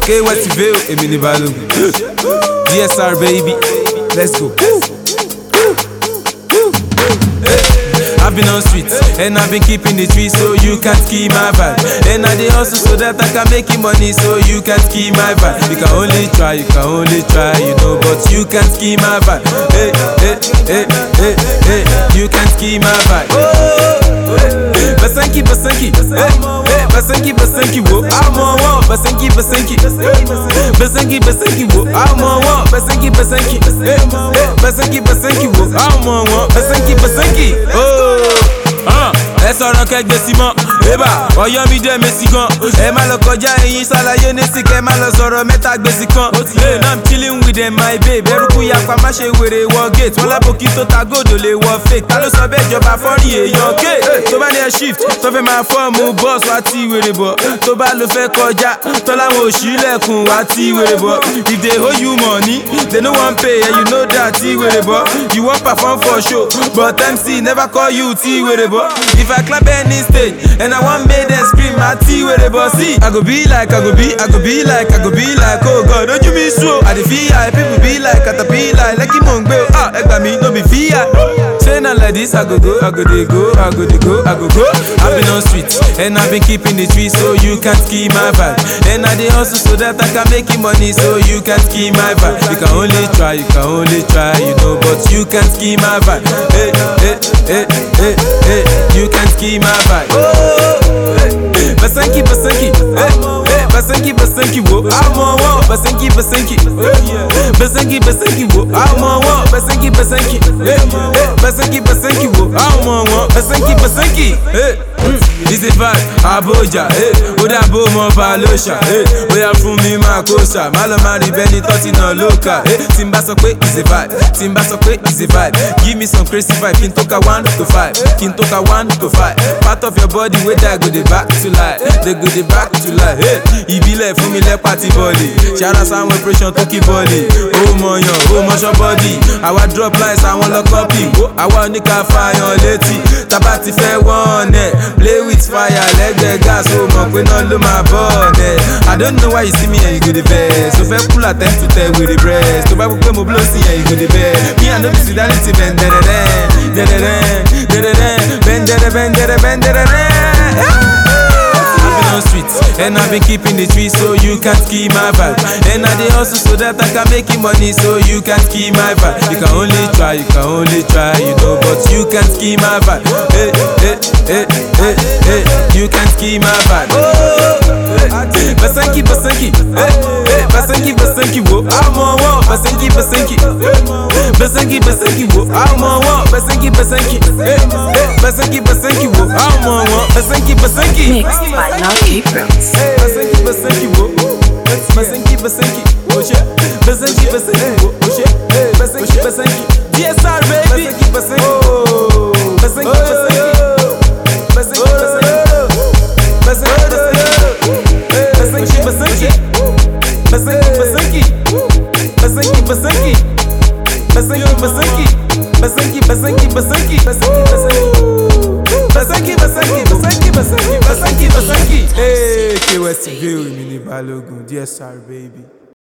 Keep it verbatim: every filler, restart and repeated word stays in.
K Westville, èmi ni Balógun. D S R baby, let's go. I've been on streets, and I've been keeping the trees, so you can't kill my vibe. And I dey hustle so that I can make you money, so you can't kill my vibe. You can only try, you can only try, you know, but you can't kill my vibe. Hey, hey, hey, hey, hey, you can't kill my vibe. Basanki, Basanki, hey, hey, Basanki, Basanki, wo, I'm on one. Basanki, Basanki, Basanki, Basanki, wo, I'm on one. Basanki, Basanki, hey, hey, Basanki, Basanki, wo, I'm on one. Basanki, Basanki, oh. Ẹ sọ̀rọ̀ kẹgbẹ́ sí mọ́, ébà ọ̀yọ́ mi dẹ̀ mẹ́sì gan. Ẹ má lọ kọjá ẹ̀yìn ṣàlàyé ní sí kẹ́ má lọ sọ̀rọ̀ mẹ́ta gbèsè kan. Hey, now I'm chilling with them my babe. Ẹrúkú yapa má ṣe wèrè wọ gate. Wọ́n lábòkí tó ta góòdò lè wọ fake. Ta ló sọ bẹ́ẹ̀ jọba fọ́ọ̀rì èèyàn ké? Tó bá ní ẹ shift, tó fẹ́ máa fọ́ọ̀mù bọ́ọ̀sì wá tí wèrè bọ̀. Tó bá ló fẹ́ kọjá, tó láwọn òṣìlẹ̀kùn wá tí wèrè bọ̀. If they owe you money, they no wan pay and you know that tí wèrè bọ̀. You wan perform for show, but M C never call you tí wèrè bọ̀. If I clap any stage and I want make them scream, my tea where they bossy. I go be like, I go be, I go be like, I go be like, oh God, don't you be slow? I dey feel high, people be like, caterpillar, like him on go. Ah, egg by me, no be fear. Say not like this, I go go, I go dey go, I go dey go, I go go. I've been on streets and I've been keeping the trees, so you can't kill my vibe. And I dey hustle so that I can make you money, so you can't kill my vibe. You can only try, you can only try, you know, but you can't kill my vibe. Hey, hey, hey, hey, hey, you can't kill my vibe. Basanki, Basanki, hey, hey, Basanki, Basanki, wo, I'm on one. Basanki, Basanki, Basanki, Basanki, wo, I'm on one. Basanki, Basanki, hey, hey, Basanki, Basanki, wo, I'm on one. Basanki, Basanki, hey, this is vibe, Abuja, hey, Oda bo mo balosha, hey, Oya fún mi ma kosha, malo mari beni toti no loka, hey, Timba so kwe is a vibe, Timba so kwe is a vibe. Give me some crazy vibe, kin toka one to five, kin toka one to five. Part of your body where that go the back to life, they go the back to life. Hey, he be like for me like party body. Shout out some operation to keep body. Oh my yo, oh my your body. I want drop lines, I want lock copy. I want nika fire on leti. Tabati fair one, eh. Play with fire, leg the gas. Oh my, we not do my body. I don't know why you see me and you go the best. So fair pull at ten to ten with the breast. To buy put my blow see and you go the best. Me and no see that it's bend da da da da da da da bend da da bend da da bend da da da. On streets and I've been keeping the trees, so you can't kill my vibe. And I dey hustle so that I can make you money, so you can't kill my vibe. You can only try, you can only try, you know, but you can't kill my vibe. Hey, hey, hey, hey, hey, you can't kill my vibe. Basanki, Basanki, hey, hey, Basanki, Basanki, wo, I'm on one. Basanki, Basanki, Basanki, Basanki, wo, I'm on one. Basanki, Basanki, hey, hey, Basanki, Basanki, wo, I'm on one. Basanki, Basanki. Mixed by Lucky Brooks. Basanki, Basanki, wo, Basanki, Basanki, oh shit, Basanki, Basanki, wo, oh shit, Basanki, Basanki, D S R baby, Basanki, Basanki, oh, Basanki, Basanki, Basanki, Basanki, Basanki, Basanki, Basanki, Basanki, Basanki, Basanki, Basanki, Basanki, Basanki, Basanki, Basanki, Basanki, Basanki. Basanki, Basanki, Basanki, Basanki, Basanki, Basanki. Hey, K Westville, èmi ni Balógun, D S R baby.